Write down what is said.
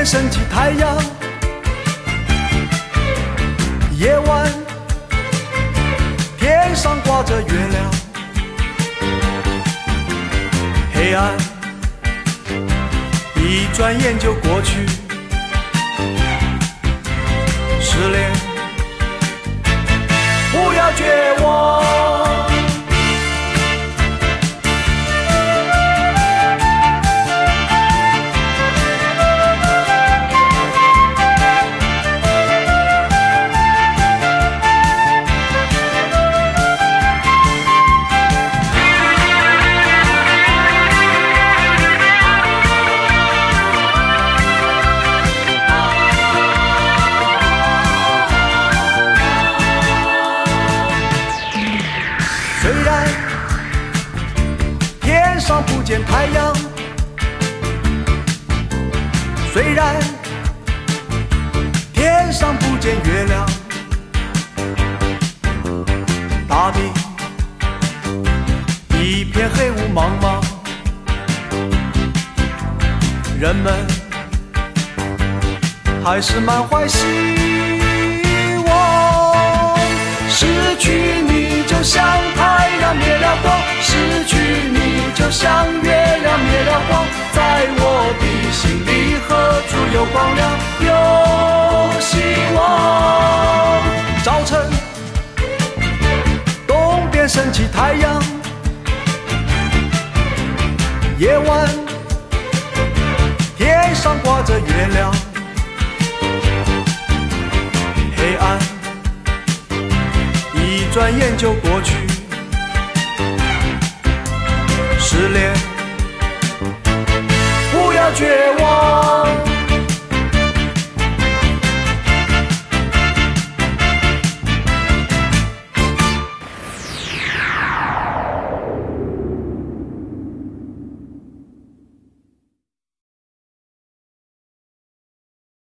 升起太阳，夜晚天上挂着月亮，黑暗一转眼就过去，失恋不要绝望。虽然天上不见太阳，虽然天上不见月亮，大地一片黑雾茫茫，人们还是满怀希望。失去你就像太阳灭了光，失去你就像月亮灭了光，在我的心里何处有光亮，有希望。早晨东边升起太阳，夜晚天上挂着月亮，黑暗一转眼就过去，失恋不要绝